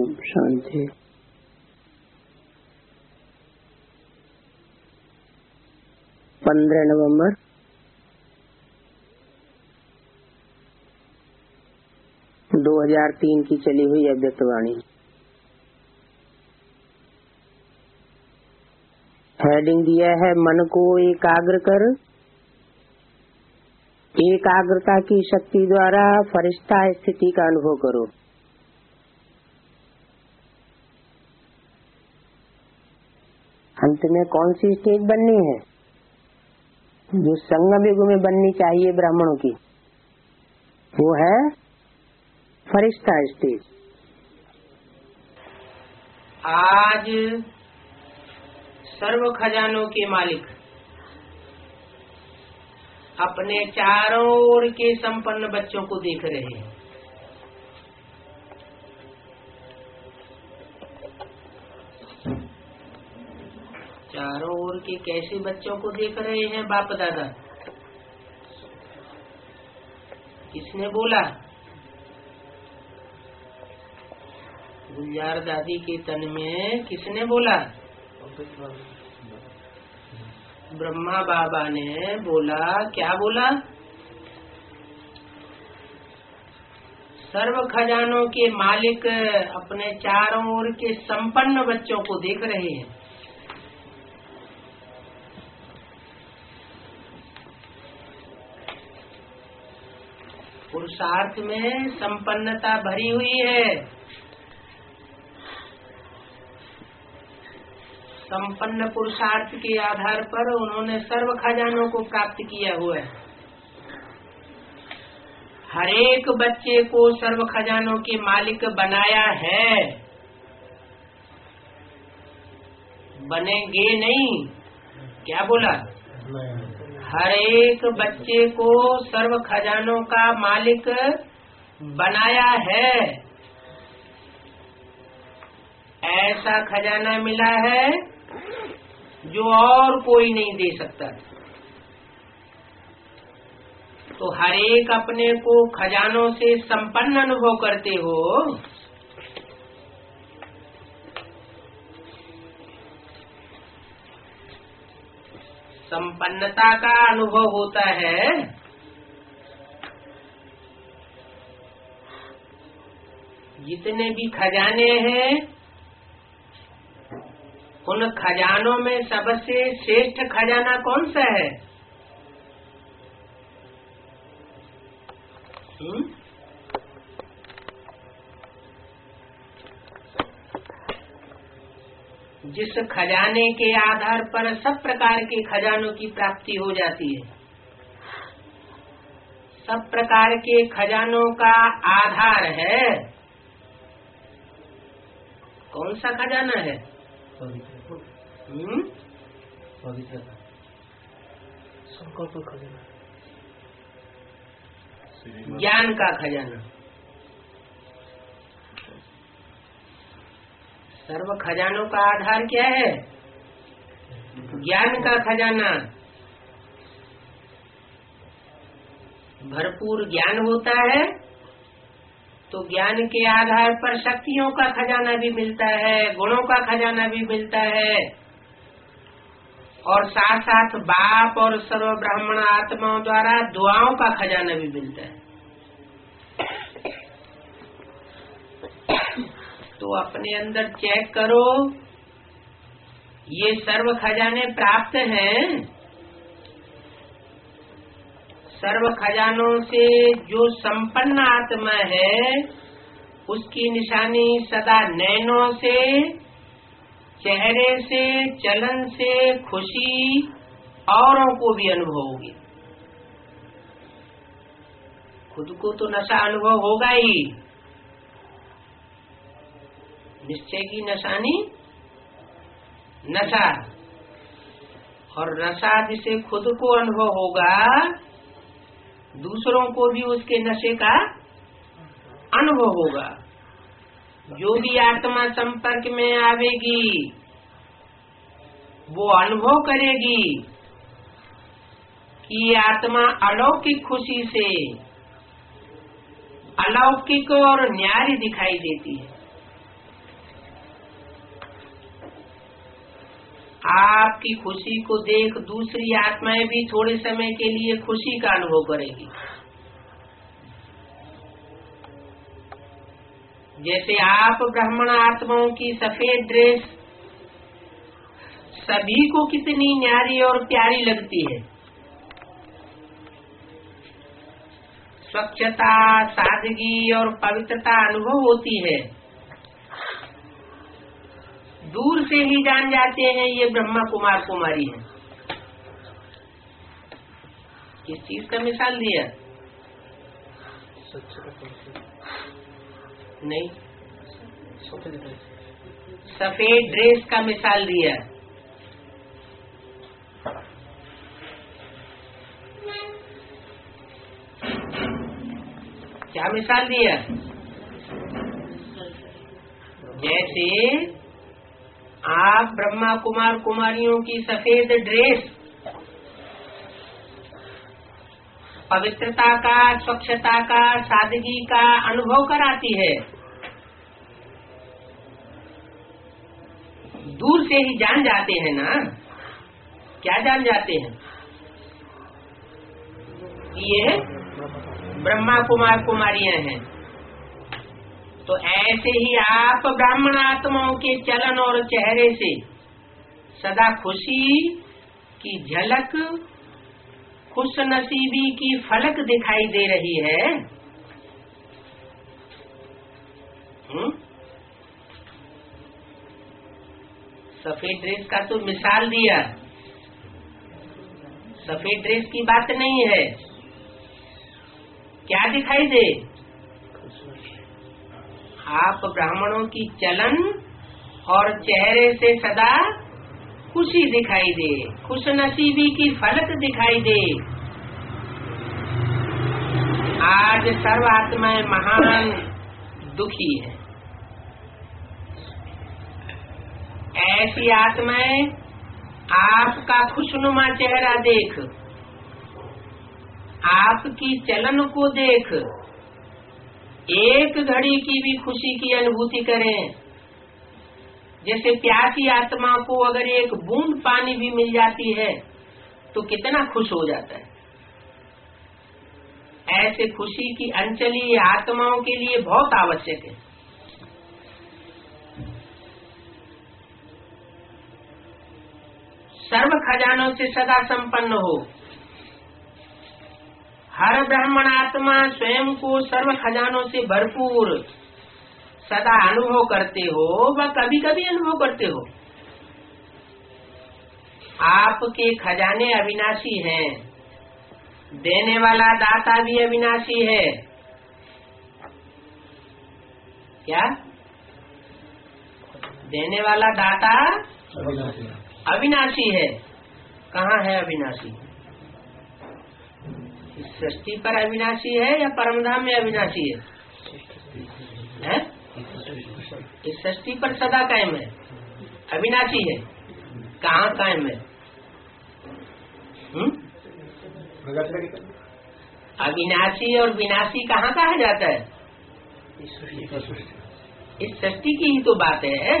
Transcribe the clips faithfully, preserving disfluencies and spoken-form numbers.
ओम शांति। पंद्रह नवंबर दो हजार तीन की चली हुई अव्यक्तवाणी। हेडिंग दिया है मन को एकाग्र कर, एकाग्रता की शक्ति द्वारा फरिश्ता स्थिति का अनुभव करो। अंत में कौन सी स्टेज बननी है जो संगम युग में बननी चाहिए ब्राह्मणों की? वो है फरिश्ता स्टेज। आज सर्व खजानों के मालिक अपने चारों ओर के संपन्न बच्चों को देख रहे हैं। चारों ओर के कैसे बच्चों को देख रहे हैं बाप दादा? किसने बोला? गुलजार दादी के तन में किसने बोला? ब्रह्मा बाबा ने बोला। क्या बोला? सर्व खजानों के मालिक अपने चारों ओर के संपन्न बच्चों को देख रहे हैं। पुरुषार्थ में संपन्नता भरी हुई है। संपन्न पुरुषार्थ के आधार पर उन्होंने सर्व खजानों को प्राप्त किया हुआ है। हरेक बच्चे को सर्व खजानों के मालिक बनाया है। बनेंगे नहीं। क्या बोला? हर एक बच्चे को सर्व खजानों का मालिक बनाया है। ऐसा खजाना मिला है जो और कोई नहीं दे सकता। तो हर एक अपने को खजानों से संपन्न अनुभव करते हो। संपन्नता का अनुभव होता है। जितने भी खजाने हैं उन खजानों में सबसे श्रेष्ठ खजाना कौन सा है? हुँ? जिस खजाने के आधार पर सब प्रकार के खजानों की प्राप्ति हो जाती है। सब प्रकार के खजानों का आधार है। कौन सा खजाना है? संकल्प खजाना, ज्ञान का खजाना। सर्व खजानों का आधार क्या है? ज्ञान का खजाना। भरपूर ज्ञान होता है तो ज्ञान के आधार पर शक्तियों का खजाना भी मिलता है, गुणों का खजाना भी मिलता है, और साथ साथ बाप और सर्व ब्राह्मण आत्माओं द्वारा दुआओं का खजाना भी मिलता है। तो अपने अंदर चेक करो, ये सर्व खजाने प्राप्त हैं। सर्व खजानों से जो संपन्न आत्मा है उसकी निशानी सदा नैनों से, चेहरे से, चलन से खुशी औरों को भी अनुभव होगी। खुद को तो नशा अनुभव होगा ही। निश्चय की निशानी नशा, और नशा जिसे खुद को अनुभव होगा दूसरों को भी उसके नशे का अनुभव होगा। जो भी आत्मा संपर्क में आवेगी वो अनुभव करेगी कि ये आत्मा अलौकिक खुशी से अलौकिक और न्यारी दिखाई देती है। आपकी खुशी को देख दूसरी आत्माएं भी थोड़े समय के लिए खुशी का अनुभव करेगी। जैसे आप ब्राह्मण आत्माओं की सफेद ड्रेस सभी को कितनी न्यारी और प्यारी लगती है। स्वच्छता, सादगी और पवित्रता अनुभव होती है। दूर से ही जान जाते हैं ये ब्रह्मा कुमार कुमारी हैं। किस चीज का मिसाल दिया? नहीं, सफेद ड्रेस का मिसाल दिया। क्या मिसाल दिया? जैसे आप ब्रह्मा कुमार कुमारियों की सफेद ड्रेस पवित्रता का, स्वच्छता का, सादगी का अनुभव कराती है। दूर से ही जान जाते हैं ना। क्या जान जाते हैं? ये ब्रह्मा कुमार कुमारियां हैं। तो ऐसे ही आप ब्राह्मण आत्माओं के चलन और चेहरे से सदा खुशी की झलक, खुश नसीबी की फलक दिखाई दे रही है। हुँ? सफेद ड्रेस का तो मिसाल दिया, सफेद ड्रेस की बात नहीं है। क्या दिखाई दे? आप ब्राह्मणों की चलन और चेहरे से सदा खुशी दिखाई दे, खुश नसीबी की फलक दिखाई दे। आज सर्व आत्माएं महान दुखी है। ऐसी आत्माएं आपका खुशनुमा चेहरा देख, आपकी चलन को देख एक घड़ी की भी खुशी की अनुभूति करें। जैसे प्यासी आत्मा को अगर एक बूंद पानी भी मिल जाती है तो कितना खुश हो जाता है। ऐसे खुशी की अंचली आत्माओं के लिए बहुत आवश्यक है। सर्व खजानों से सदा संपन्न हो। हर ब्राह्मण आत्मा स्वयं को सर्व खजानों से भरपूर सदा अनुभव करते हो व कभी कभी अनुभव करते हो। आपके खजाने अविनाशी हैं, देने वाला दाता भी अविनाशी है। क्या? देने वाला दाता अविनाशी है। कहाँ है अविनाशी? इस सृष्टि पर अविनाशी है या परमधाम में अविनाशी है? है? इस सृष्टि पर सदा कायम है, अविनाशी है। कहाँ कायम है? हुँ? अविनाशी और विनाशी कहाँ कहा जाता है? इस सृष्टि की ही तो बात है।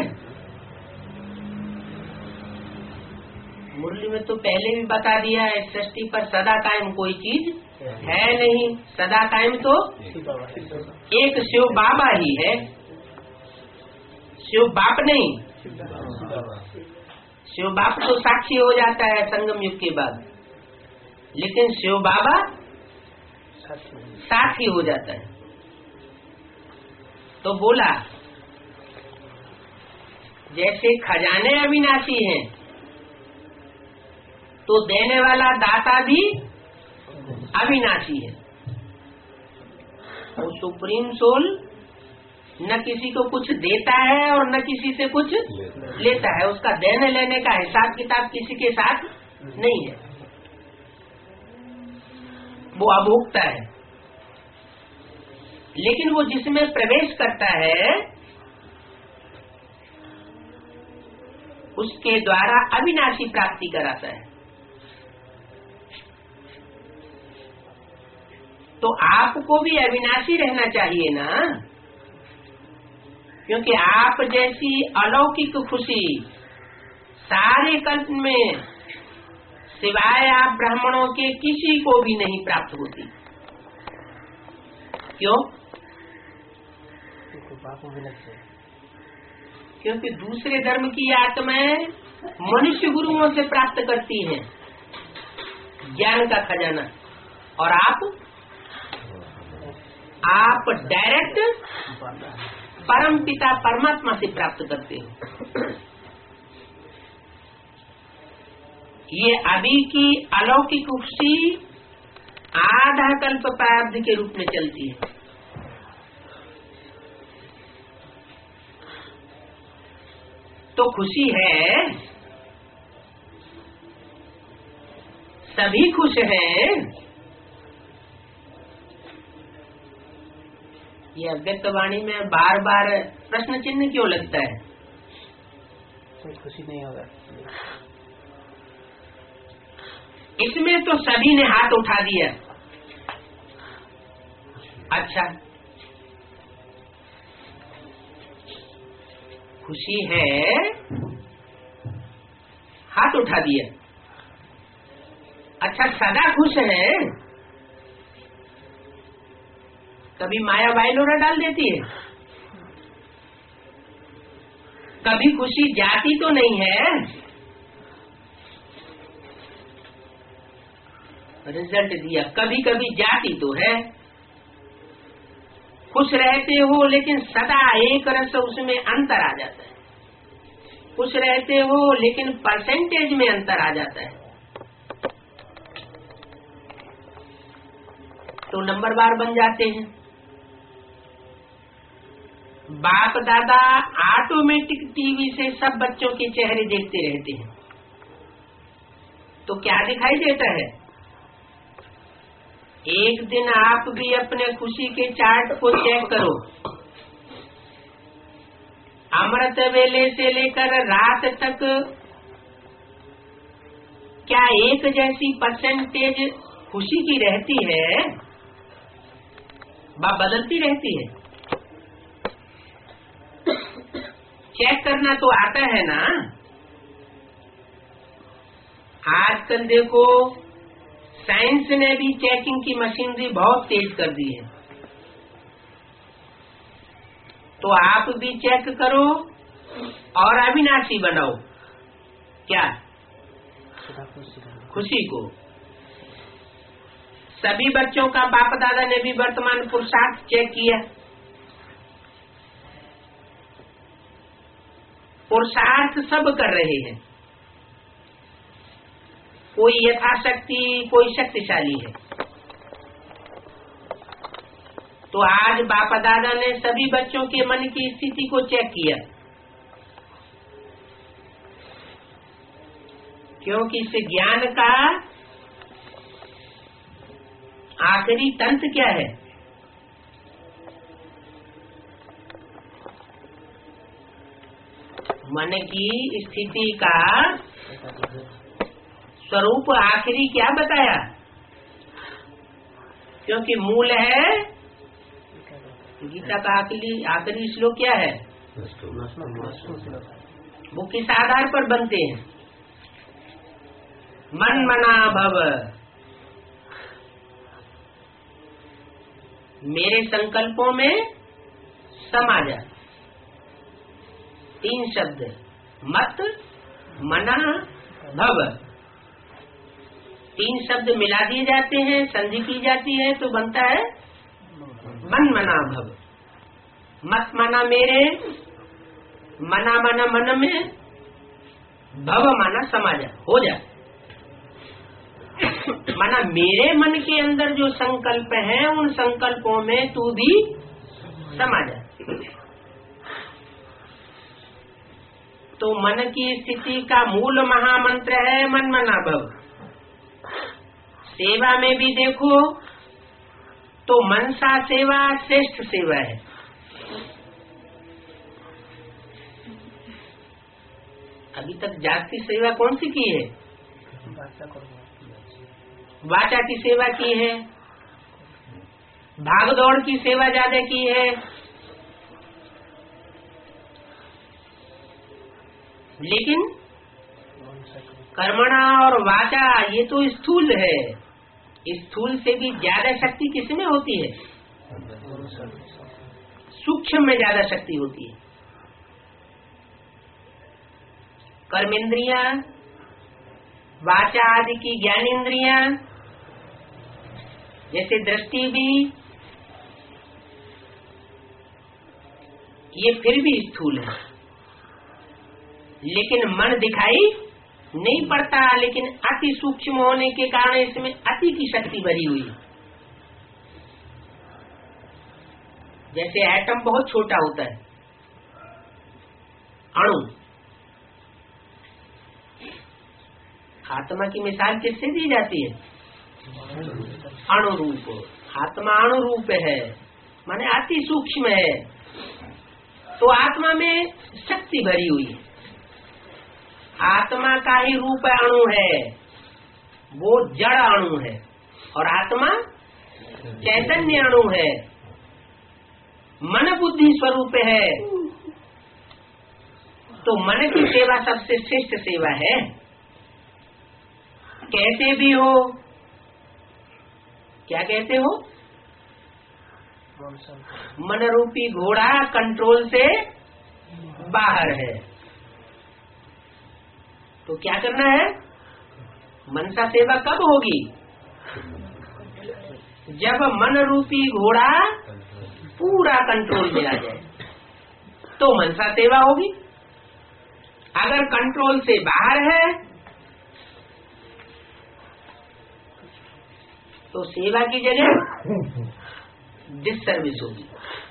मुरली में तो पहले भी बता दिया है, सृष्टि पर सदा कायम कोई चीज है नहीं। सदा कायम तो एक शिव बाबा ही है, शिव बाप नहीं। शिव बाप तो साक्षी हो जाता है संगम युग के बाद, लेकिन शिव बाबा साक्षी हो जाता है। तो बोला जैसे खजाने अविनाशी हैं तो देने वाला दाता भी अविनाशी है। वो सुप्रीम सोल न किसी को कुछ देता है और न किसी से कुछ लेता है। उसका देने लेने का हिसाब किताब किसी के साथ नहीं है। वो अभोक्ता है, लेकिन वो जिसमें प्रवेश करता है उसके द्वारा अविनाशी प्राप्ति कराता है। तो आपको भी अविनाशी रहना चाहिए ना, क्योंकि आप जैसी अलौकिक खुशी सारे कल्प में सिवाय आप ब्राह्मणों के किसी को भी नहीं प्राप्त होती। क्यों? क्योंकि दूसरे धर्म की आत्माएं मनुष्य गुरुओं से प्राप्त करती हैं ज्ञान का खजाना, और आप आप डायरेक्ट परम पिता परमात्मा से प्राप्त करते हो। ये अभी की अलौकिक खुशी आधा कल्प प्रारब्ध के रूप में चलती है। तो खुशी है, सभी खुश हैं। ये अव्यक्त वाणी में बार बार प्रश्न चिन्ह क्यों लगता है? कोई खुशी नहीं होगा। इसमें तो सभी ने हाथ उठा दिया। अच्छा, खुशी है, हाथ उठा दिया। अच्छा, सदा खुश है? कभी माया बाइलोरा डाल देती है? कभी खुशी जाती तो नहीं है? रिजल्ट दिया, कभी कभी जाती तो है। खुश रहते हो लेकिन सदा एक रस उसमें अंतर आ जाता है। खुश रहते हो लेकिन परसेंटेज में अंतर आ जाता है। तो नंबरवार बन जाते हैं। बाप दादा ऑटोमेटिक टीवी से सब बच्चों के चेहरे देखते रहते हैं। तो क्या दिखाई देता है? एक दिन आप भी अपने खुशी के चार्ट को चेक करो। अमृत वेले से लेकर रात तक क्या एक जैसी परसेंटेज खुशी की रहती है? वह बदलती रहती है। चेक करना तो आता है ना। आजकल देखो, साइंस ने भी चेकिंग की मशीनरी बहुत तेज कर दी है। तो आप भी चेक करो और अविनाशी बनाओ। क्या? खुशी को। सभी बच्चों का बाप दादा ने भी वर्तमान पुरुषार्थ चेक किया। पुरुषार्थ सब कर रहे हैं। कोई यथाशक्ति, कोई शक्तिशाली है। तो आज बापा दादा ने सभी बच्चों के मन की स्थिति को चेक किया, क्योंकि इस ज्ञान का आखिरी तंत्र क्या है? मन की स्थिति का स्वरूप आखिरी क्या बताया? क्योंकि मूल है, गीता का आखिरी आखिरी श्लोक क्या है? वो किस आधार पर बनते हैं? मन मना भव। मेरे संकल्पों में समा जा। तीन शब्द, मत मना भव। तीन शब्द मिला दिए जाते हैं, संधि की जाती है तो बनता है मन मना भव। मत मना मेरे, मना मना मन में, भव माना समा जा, हो जा। माना मेरे मन के अंदर जो संकल्प है उन संकल्पों में तू भी समा जा। तो मन की स्थिति का मूल महामंत्र है मन मना भव। सेवा में भी देखो तो मनसा सेवा श्रेष्ठ सेवा है। अभी तक जाति सेवा कौन सी की है? वाचा की सेवा की है, भाग दौड़ की सेवा ज्यादा की है। लेकिन कर्मणा और वाचा ये तो स्थूल है, स्थूल से भी ज्यादा शक्ति किसमें होती है? सूक्ष्म में ज्यादा शक्ति होती है। कर्मेंद्रियां, वाचा आदि की ज्ञानेंद्रियां, जैसे दृष्टि भी, ये फिर भी स्थूल है, लेकिन मन दिखाई नहीं पड़ता, लेकिन अति सूक्ष्म होने के कारण इसमें अति की शक्ति भरी हुई है। जैसे एटम बहुत छोटा होता है, अणु, आत्मा की मिसाल किससे दी जाती है? अणु रूप। आत्मा अणु रूप है, माने अति सूक्ष्म है। तो आत्मा में शक्ति भरी हुई है, आत्मा का ही रूप अणु है, वो जड़ अणु है, और आत्मा चैतन्य अणु है, मन बुद्धि स्वरूप है। तो मन की सेवा सबसे श्रेष्ठ सेवा है। कैसे भी हो, क्या कहते हो? मन रूपी घोड़ा कंट्रोल से बाहर है, तो क्या करना है? मनसा सेवा कब होगी? जब मन रूपी घोड़ा पूरा कंट्रोल में आ जाए, तो मनसा सेवा होगी। अगर कंट्रोल से बाहर है तो सेवा की जगह डिससर्विस होगी,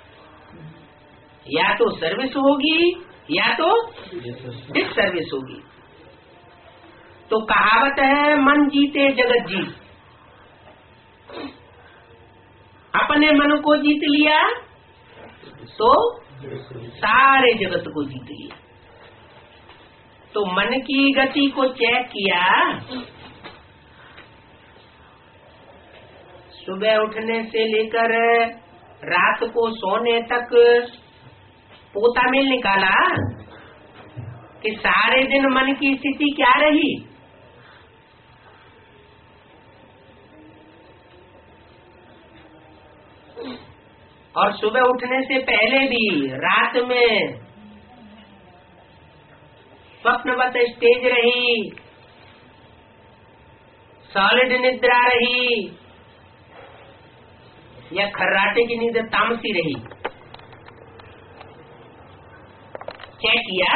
या तो सर्विस होगी या तो डिससर्विस होगी। तो कहावत है, मन जीते जगत जीत। अपने मन को जीत लिया तो सारे जगत को जीत लिया। तो मन की गति को चेक किया, सुबह उठने से लेकर रात को सोने तक पोता मेल निकाला कि सारे दिन मन की स्थिति क्या रही। और सुबह उठने से पहले भी रात में स्वप्नवत स्टेज रही, सॉलिड निद्रा रही, या खर्राटे की नींद तामसी रही। चेक किया,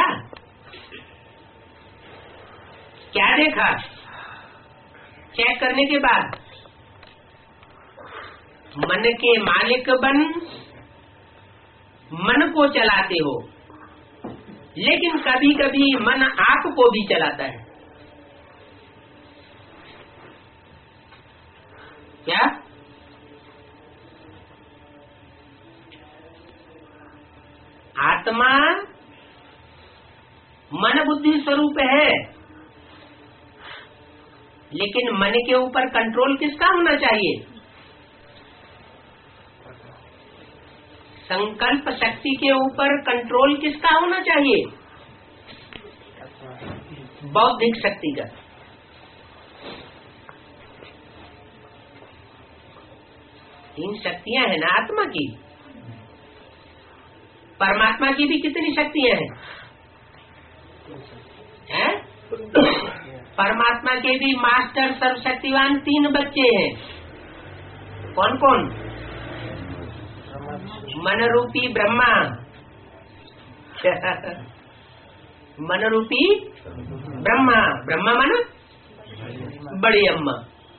क्या देखा? चेक करने के बाद मन के मालिक बन मन को चलाते हो, लेकिन कभी कभी मन आपको भी चलाता है। क्या? आत्मा मन बुद्धि स्वरूप है, लेकिन मन के ऊपर कंट्रोल किसका होना चाहिए? संकल्प शक्ति के ऊपर कंट्रोल किसका होना चाहिए? बौद्धिक शक्ति का। तीन शक्तियां हैं ना आत्मा की। परमात्मा की भी कितनी शक्तियां हैं? है? परमात्मा के भी मास्टर सर्वशक्तिवान तीन बच्चे हैं। कौन कौन? मन रूपी ब्रह्मा, मन रूपी ब्रह्मा, ब्रह्मा मन बड़ी अम्मा।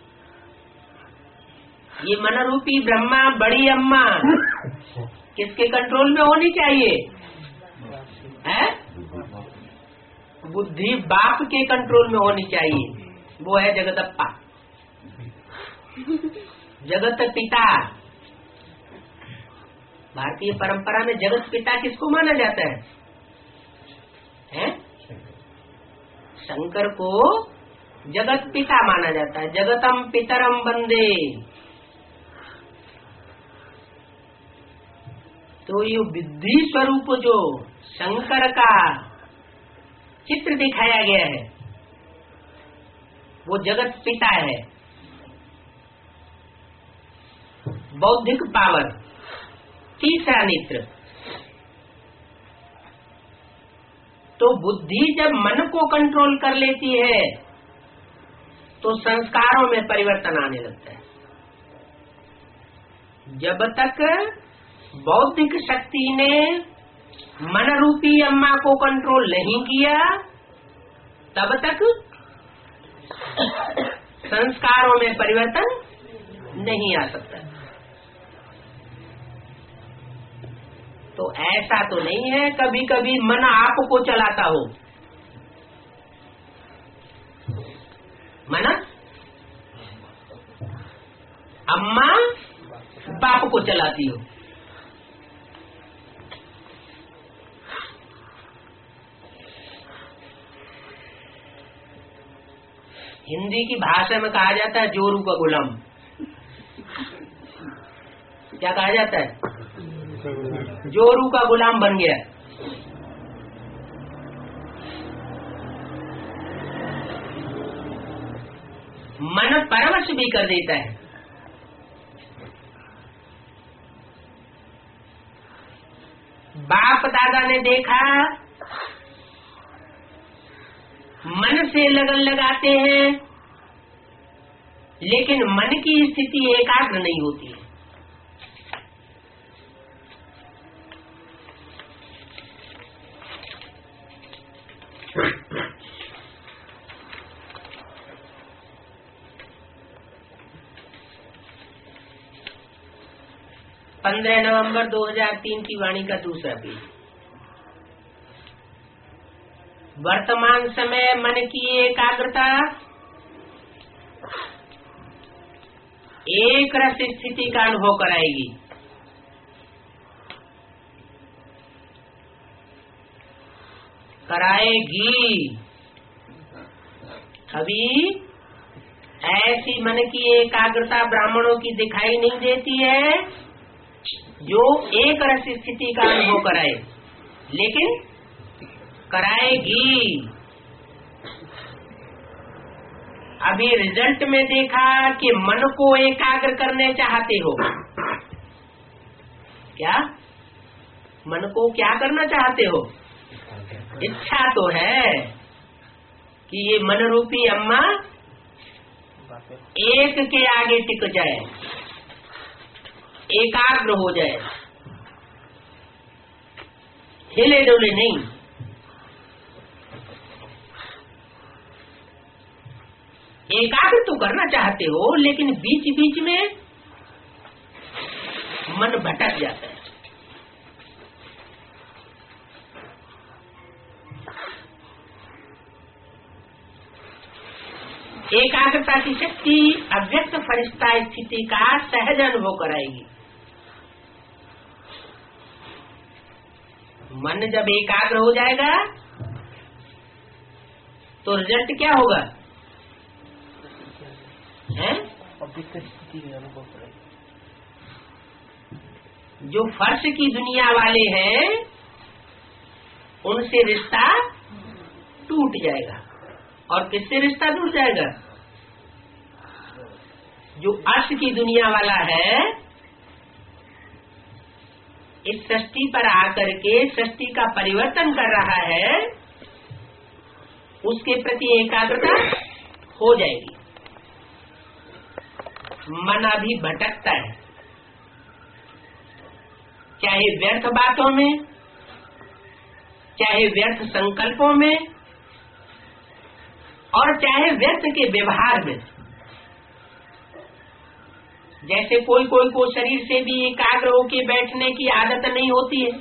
ये मन रूपी ब्रह्मा बड़ी अम्मा किसके कंट्रोल में होनी चाहिए? है? बुद्धि बाप के कंट्रोल में होनी चाहिए। वो है जगदप्पा, जगत पिता। भारतीय परंपरा में जगत पिता किसको माना जाता है? हैं? शंकर को जगत पिता माना जाता है। जगतम पितरम वंदे। तो ये बुद्धि स्वरूप जो शंकर का चित्र दिखाया गया है, वो जगत पिता है। बौद्धिक पावर, तीसरा नेत्र। तो बुद्धि जब मन को कंट्रोल कर लेती है तो संस्कारों में परिवर्तन आने लगता है। जब तक बौद्धिक शक्ति ने मन रूपी अम्मा को कंट्रोल नहीं किया तब तक संस्कारों में परिवर्तन नहीं आ सकता। तो ऐसा तो नहीं है कभी कभी मन आपको चलाता हो। मन अम्मा बाप को चलाती हो। हिंदी की भाषा में कहा जाता है जोरू का गुलाम। क्या कहा जाता है? जोरू का गुलाम बन गया। मन परवश भी कर देता है। बाप दादा ने देखा मन से लगन लगाते हैं लेकिन मन की स्थिति एकाग्र नहीं होती है। पंद्रह नवंबर दो हज़ार तीन की वाणी का दूसरा पेज। वर्तमान समय मन की एकाग्रता एक रस स्थिति का अनुभव कराएगी। कराएगी। अभी ऐसी मन की एकाग्रता ब्राह्मणों की दिखाई नहीं देती है जो एक रस स्थिति का अनुभव कराए, लेकिन कराएगी। अभी रिजल्ट में देखा कि मन को एकाग्र करने चाहते हो। क्या मन को क्या करना चाहते हो? इच्छा तो है कि ये मन रूपी अम्मा एक के आगे टिक जाए, एकाग्र हो जाए, हिले डोले नहीं। एकाग्र तो करना चाहते हो लेकिन बीच बीच में मन भटक जाता है। एकाग्रता की शक्ति अव्यक्त फरिश्ता स्थिति का सहज अनुभव कराएगी। मन जब एकाग्र हो जाएगा तो रिजल्ट क्या होगा? है? जो फर्श की दुनिया वाले हैं उनसे रिश्ता टूट जाएगा। और किससे रिश्ता टूट जाएगा? जो अर्श की दुनिया वाला है, इस सृष्टि पर आकर के सृष्टि का परिवर्तन कर रहा है, उसके प्रति एकाग्रता हो जाएगी। मन अभी भटकता है, चाहे व्यर्थ बातों में, चाहे व्यर्थ संकल्पों में, और चाहे व्यर्थ के व्यवहार में। जैसे कोई कोई को शरीर से भी एकाग्र होके बैठने की आदत नहीं होती है।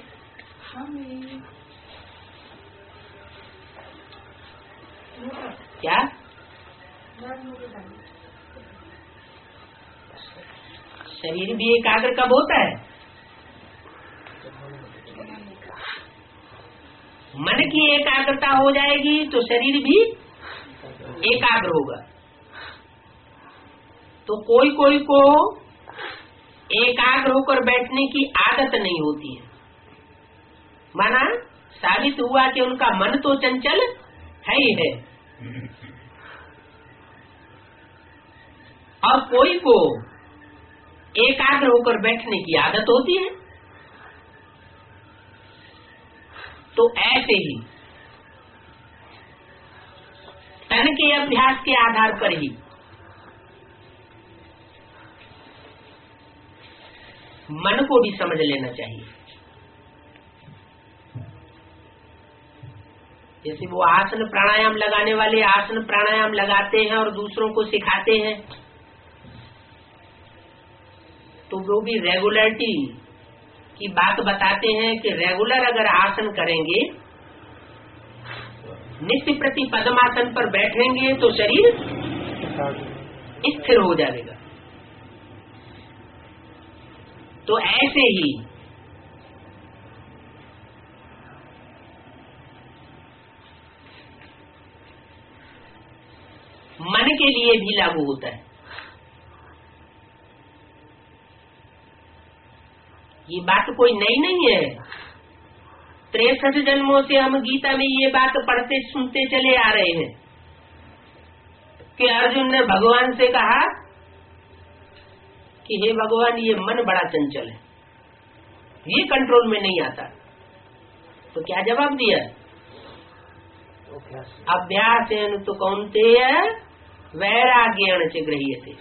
क्या शरीर भी एकाग्र कब होता है? मन की एकाग्रता हो जाएगी तो शरीर भी एकाग्र होगा। तो कोई कोई को एकाग्र होकर बैठने की आदत नहीं होती है। माना साबित हुआ कि उनका मन तो चंचल है ही है, और कोई को एकाग्र होकर बैठने की आदत होती है। तो ऐसे ही तन के अभ्यास के आधार पर ही मन को भी समझ लेना चाहिए। जैसे वो आसन प्राणायाम लगाने वाले आसन प्राणायाम लगाते हैं और दूसरों को सिखाते हैं, तो वो भी रेगुलरिटी की बात बताते हैं कि रेगुलर अगर आसन करेंगे, नित्य प्रति पद्मासन पर बैठेंगे तो शरीर स्थिर हो जाएगा। तो ऐसे ही मन के लिए भी लागू होता है। ये बात कोई नई नहीं है। तिरसठ जन्मों से हम गीता में ये बात पढ़ते सुनते चले आ रहे हैं कि अर्जुन ने भगवान से कहा कि हे भगवान, ये मन बड़ा चंचल है, ये कंट्रोल में नहीं आता। तो क्या जवाब दिया? अभ्यास तो कौन्तेय वैराग्येण च गृह्यते।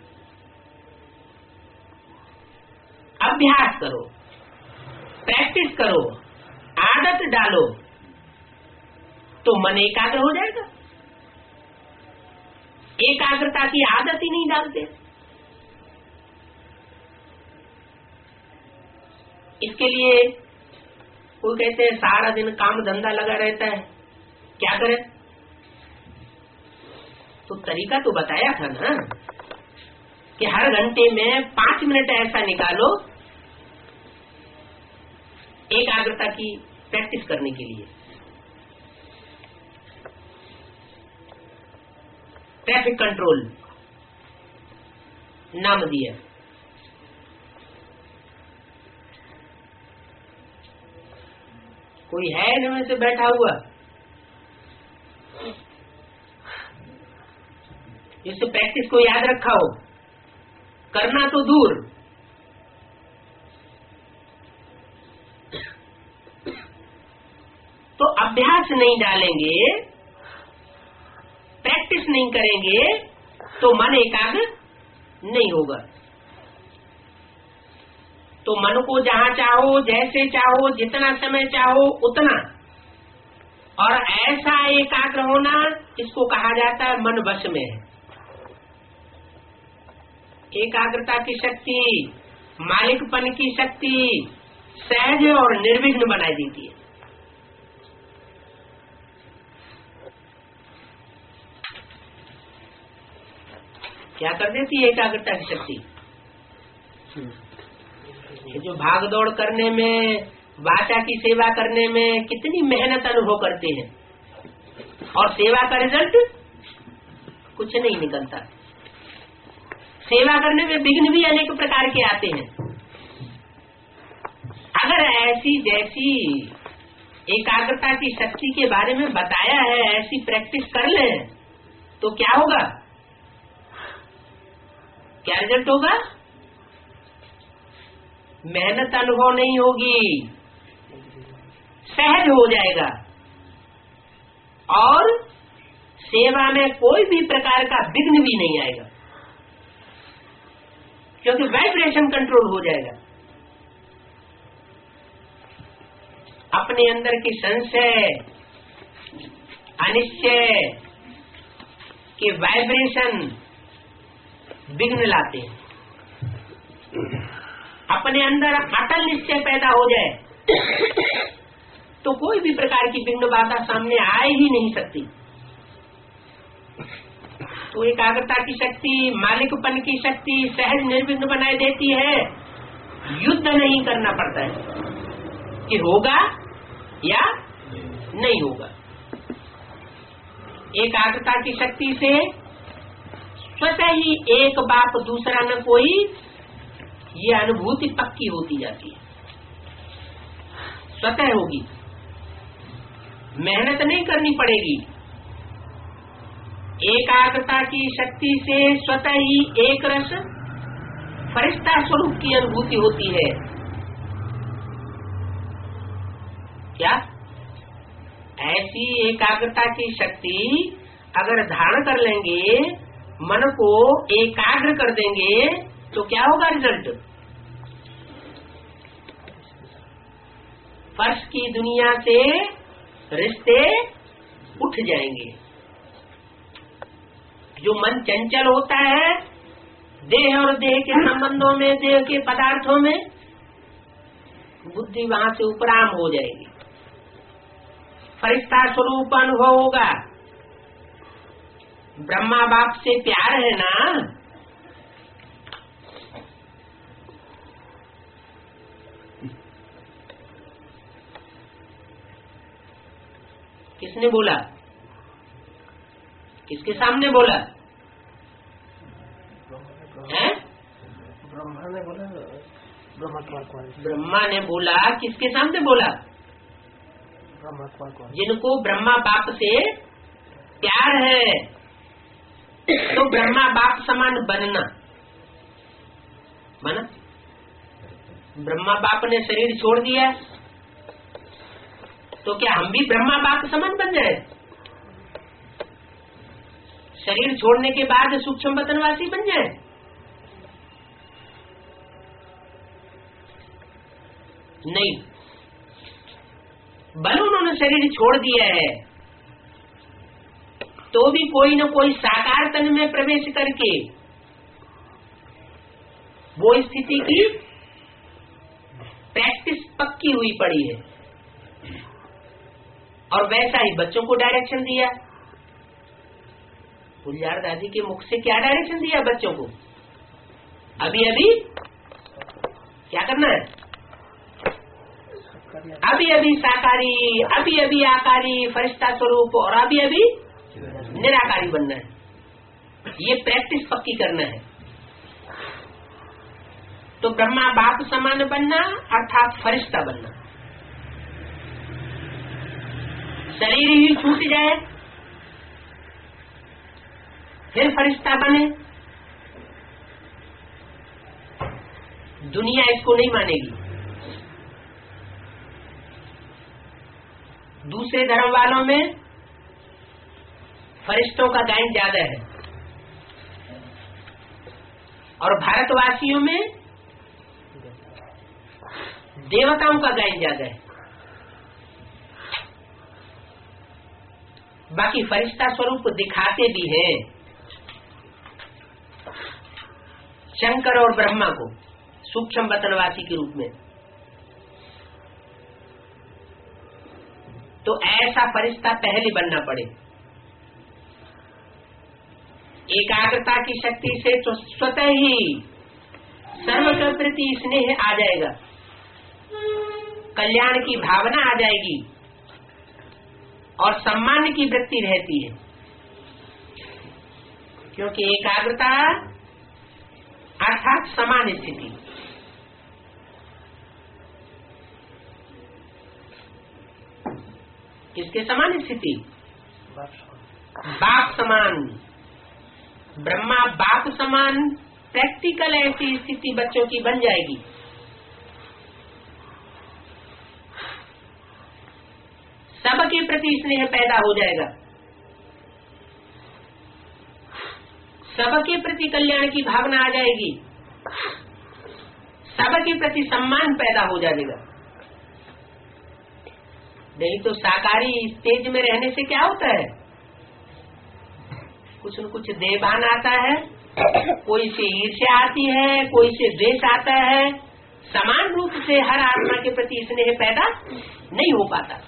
अभ्यास करो, प्रैक्टिस करो, आदत डालो तो मन एकाग्र हो जाएगा। एकाग्रता की आदत ही नहीं डालते। इसके लिए कोई कहते हैं सारा दिन काम धंधा लगा रहता है, क्या करें? तो तरीका तो बताया था ना कि हर घंटे में पांच मिनट ऐसा निकालो एकाग्रता की प्रैक्टिस करने के लिए। ट्रैफिक कंट्रोल नाम दिया। कोई है इनमें से बैठा हुआ जिससे प्रैक्टिस को याद रखा हो? करना तो दूर, तो अभ्यास नहीं डालेंगे, प्रैक्टिस नहीं करेंगे तो मन एकाग्र नहीं होगा। तो मन को जहां चाहो, जैसे चाहो, जितना समय चाहो उतना, और ऐसा एकाग्र होना, इसको कहा जाता है मन वश में है। एकाग्रता की शक्ति, मालिकपन की शक्ति सहज और निर्विघ्न बनाई देती है। क्या कर देती है एकाग्रता की शक्ति? जो भाग दौड़ करने में, वाचा की सेवा करने में कितनी मेहनत अनुभव करते हैं और सेवा का रिजल्ट कुछ नहीं निकलता। सेवा करने में विघ्न भी अनेक प्रकार के आते हैं। अगर ऐसी जैसी एकाग्रता की शक्ति के बारे में बताया है, ऐसी प्रैक्टिस कर ले तो क्या होगा? क्या रिजल्ट होगा? मेहनत अनुभव नहीं होगी, सहज हो जाएगा और सेवा में कोई भी प्रकार का विघ्न भी नहीं आएगा, क्योंकि वाइब्रेशन कंट्रोल हो जाएगा। अपने अंदर की संशय, अनिश्चय के वाइब्रेशन विघ्न लाते हैं। अपने अंदर अटल निश्चय पैदा हो जाए तो कोई भी प्रकार की विघ्न बाधा सामने आ ही नहीं सकती। तो एकाग्रता की शक्ति, मालिकपन की शक्ति सहज निर्विघ्न बनाए देती है। युद्ध नहीं करना पड़ता है कि होगा या नहीं होगा। एकाग्रता की शक्ति से स्वतः ही एक बाप दूसरा न कोई, ये अनुभूति पक्की होती जाती है, स्वतः होगी, मेहनत नहीं करनी पड़ेगी। एकाग्रता की शक्ति से स्वतः ही एक रस फरिश्ता स्वरूप की अनुभूति होती है। क्या ऐसी एकाग्रता की शक्ति अगर धारण कर लेंगे, मन को एकाग्र कर देंगे, तो क्या होगा रिजल्ट? फर्श की दुनिया से रिश्ते उठ जाएंगे। जो मन चंचल होता है देह और देह के संबंधों में, देह के पदार्थों में, बुद्धि वहां से उपराम हो जाएगी। फरिश्ता स्वरूप अनुभव होगा। ब्रह्मा बाप से प्यार है ना, किसने बोला? किसके सामने बोला है? ब्रह्मा ने बोला। ब्रह्मा कौन? ब्रह्मा ने बोला। किसके सामने बोला? ब्रह्मा कौन? जिनको ब्रह्मा बाप से प्यार है, तो ब्रह्मा बाप समान बनना। बना? ब्रह्मा बाप ने शरीर छोड़ दिया, तो क्या हम भी ब्रह्मा बाप समान बन जाए? शरीर छोड़ने के बाद सूक्ष्म वतनवासी बन जाए? नहीं। बल उन्होंने शरीर छोड़ दिया है, तो भी कोई न कोई साकार तन में प्रवेश करके वो स्थिति की प्रैक्टिस पक्की हुई पड़ी है। और वैसा ही बच्चों को डायरेक्शन दिया। गुलजार दादी के मुख से क्या डायरेक्शन दिया बच्चों को? अभी अभी क्या करना है? अभी अभी साकारी, अभी अभी आकारी, फरिश्ता स्वरूप, और अभी अभी निराकारी बनना है। ये प्रैक्टिस पक्की करना है। तो ब्रह्मा बाप समान बनना अर्थात फरिश्ता बनना। शरीर ही छूट जाए फिर फरिश्ता बने, दुनिया इसको नहीं मानेगी। दूसरे धर्म वालों में फरिश्तों का गायन ज्यादा है और भारतवासियों में देवताओं का गायन ज्यादा है। बाकी फरिश्ता स्वरूप दिखाते भी हैं शंकर और ब्रह्मा को सूक्ष्म वतनवासी के रूप में। तो ऐसा फरिश्ता पहले बनना पड़े। एकाग्रता की शक्ति से तो स्वतः ही सर्व के प्रति स्नेह आ जाएगा, कल्याण की भावना आ जाएगी और सम्मान की वृत्ति रहती है। क्योंकि एकाग्रता अर्थात समान स्थिति। किसके समान स्थिति? बाप समान। ब्रह्मा बाप समान प्रैक्टिकल ऐसी स्थिति बच्चों की बन जाएगी। सबके प्रति स्नेह पैदा हो जाएगा, सबके प्रति कल्याण की भावना आ जाएगी, सबके प्रति सम्मान पैदा हो जाएगा। नहीं तो साकारी स्टेज में रहने से क्या होता है? कुछ न कुछ देवान आता है, कोई से ईर्ष्या आती है, कोई से द्वेष आता है। समान रूप से हर आत्मा के प्रति स्नेह पैदा नहीं हो पाता।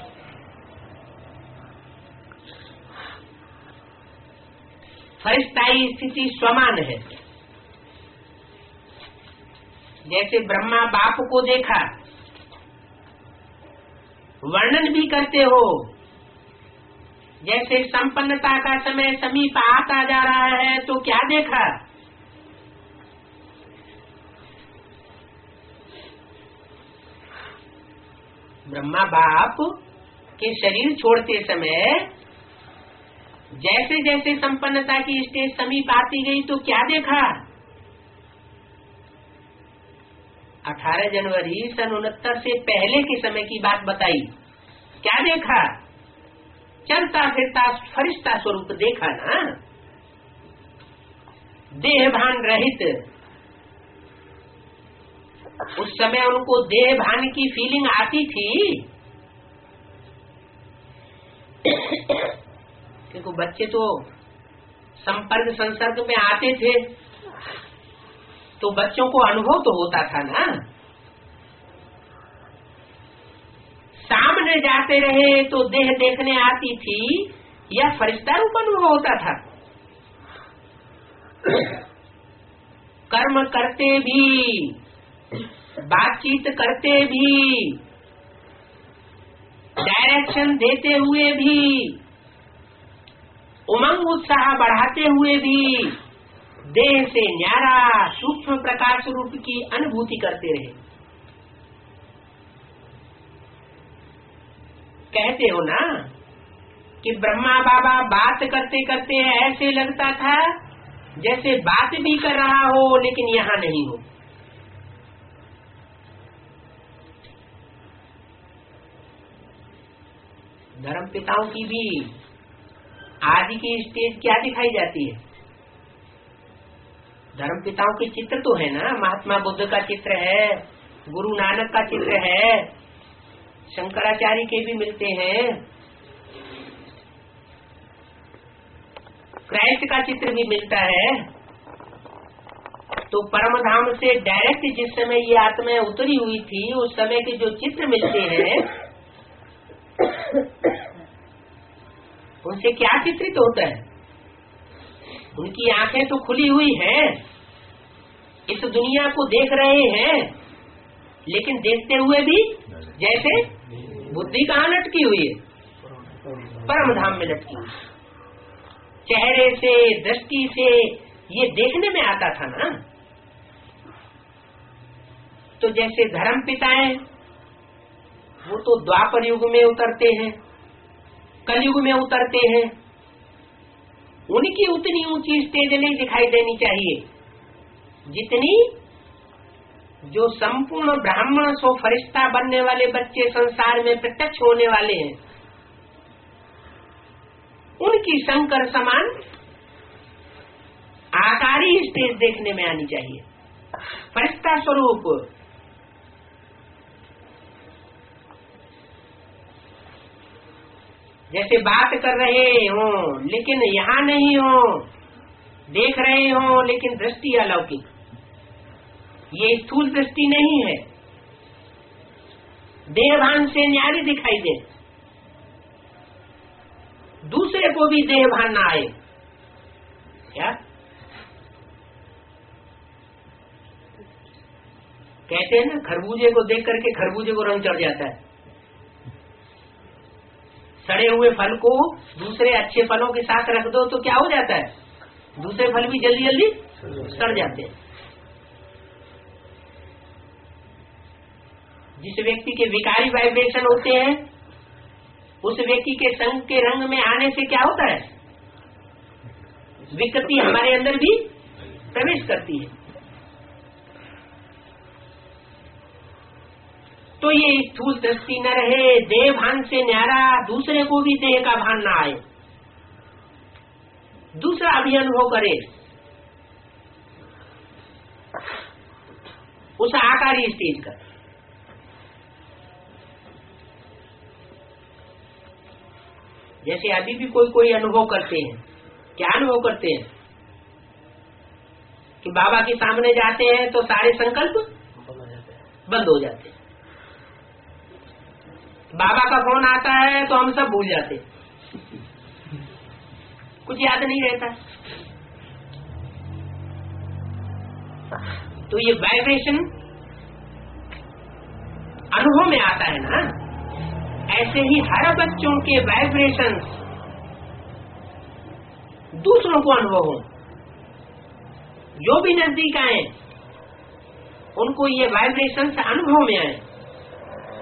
फरिश्ताई स्थिति समान है। जैसे ब्रह्मा बाप को देखा, वर्णन भी करते हो, जैसे संपन्नता का समय समीप आता जा रहा है, तो क्या देखा? ब्रह्मा बाप के शरीर छोड़ते समय जैसे जैसे संपन्नता की स्टेज समीप आती गई तो क्या देखा? अठारह जनवरी सन उनहत्तर से पहले के समय की बात बताई। क्या देखा? चलता फिरता फरिश्ता स्वरूप देखा ना, देहभान रहित। उस समय उनको देहभान की फीलिंग आती थी, क्योंकि बच्चे तो संपर्क संसर्ग में आते थे, तो बच्चों को अनुभव तो होता था ना। सामने जाते रहे तो देह देखने आती थी या फरिश्ता रूप अनुभव होता था। कर्म करते भी, बातचीत करते भी, डायरेक्शन देते हुए भी, उमंग उत्साह बढ़ाते हुए भी देह से न्यारा सूक्ष्म प्रकाश रूप की अनुभूति करते रहे। कहते हो ना कि ब्रह्मा बाबा बात करते करते ऐसे लगता था जैसे बात भी कर रहा हो लेकिन यहाँ नहीं हो। धर्म पिताओं की भी आदि की स्टेज क्या दिखाई जाती है? धर्म पिताओं के चित्र तो है ना, महात्मा बुद्ध का चित्र है, गुरु नानक का चित्र है, शंकराचार्य के भी मिलते हैं, क्राइस्ट का चित्र भी मिलता है। तो परम धाम से डायरेक्ट जिस समय ये आत्माएं उतरी हुई थी उस समय के जो चित्र मिलते हैं उनसे क्या चित्रित होता है? उनकी आंखें तो खुली हुई हैं, इस दुनिया को देख रहे हैं, लेकिन देखते हुए भी जैसे बुद्धि कहाँ लटकी हुई है? परम धाम में लटकी हुई। चेहरे से, दृष्टि से ये देखने में आता था ना। तो जैसे धर्म पिताएं वो तो द्वापर युग में उतरते हैं, कलयुग में उतरते हैं, उनकी उतनी ऊंची स्टेज नहीं दिखाई देनी चाहिए जितनी जो संपूर्ण ब्राह्मण सो फरिश्ता बनने वाले बच्चे संसार में प्रत्यक्ष होने वाले हैं, उनकी शंकर समान आकारी स्टेज देखने में आनी चाहिए। फरिश्ता स्वरूप जैसे बात कर रहे हो लेकिन यहाँ नहीं हो, देख रहे हो लेकिन दृष्टि अलौकिक, ये स्थूल दृष्टि नहीं है, देहभान से न्यारी दिखाई दे, दूसरे को भी देहभान ना आए। क्या कहते हैं ना, खरबूजे को देख करके खरबूजे को रंग चढ़ जाता है। सड़े हुए फल को दूसरे अच्छे फलों के साथ रख दो तो क्या हो जाता है? दूसरे फल भी जल्दी जल्दी सड़ जाते हैं। जिस व्यक्ति के विकारी वाइब्रेशन होते हैं उस व्यक्ति के संग के रंग में आने से क्या होता है? विकृति हमारे अंदर भी प्रवेश करती है। तो ये स्थूल दृष्टि न रहे, देह भान से न्यारा, दूसरे को भी देह का भान न आए, दूसरा भी अनुभव करे उस आकारी स्टेज का। जैसे अभी भी कोई कोई अनुभव करते हैं, क्या अनुभव करते हैं कि बाबा के सामने जाते हैं तो सारे संकल्प बंद हो जाते हैं, बाबा का फोन आता है तो हम सब भूल जाते, कुछ याद नहीं रहता। तो ये वाइब्रेशन अनुभव में आता है ना। ऐसे ही हर बच्चों के वाइब्रेशन दूसरों को अनुभव हो, जो भी नजदीक आए उनको ये वाइब्रेशन से अनुभव में आए,